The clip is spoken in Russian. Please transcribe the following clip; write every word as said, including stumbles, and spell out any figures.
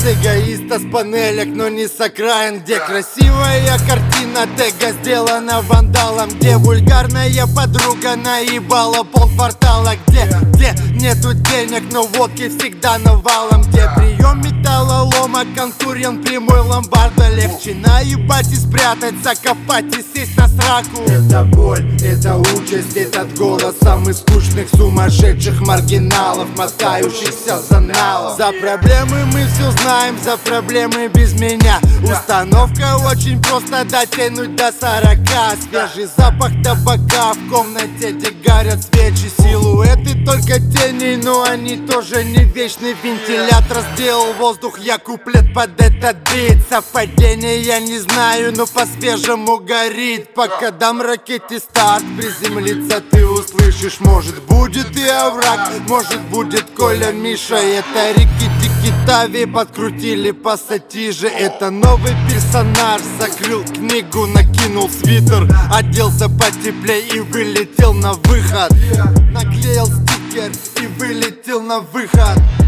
эгоиста с панелек, но не с окраин, где красивая картина тега сделана вандалом, где вульгарная подруга наебала полквартала, где, где нету денег, но водки всегда навалом, где прием металлолома, конкурент прямой ломбарда, легче наебать и спрятать, закопать и сесть на сраку. Это боль, это участь, этот голос самых скучных, сумасшедших маргиналов, мотающихся за налом. За проблемы мы все знаем, за проблемы без меня. Установка очень просто дотянуть до сорока. Свежий запах табака в комнате, где горят свечи. Силуэты только тени, но они тоже не вечный. Вентилятор сделал воздух, я куплет под этот бит. Совпадение я не знаю, но по-свежему горит. Пока дам ракете старт, приземлиться ты услышишь. Может будет и овраг, может будет Коля, Миша. Это Рикки-Тики Тави подкрутили пассатижи. Это новый персонаж, закрыл книгу, накинул свитер, оделся потеплей и вылетел на выход. Наклеил стикер и вылетел на выход.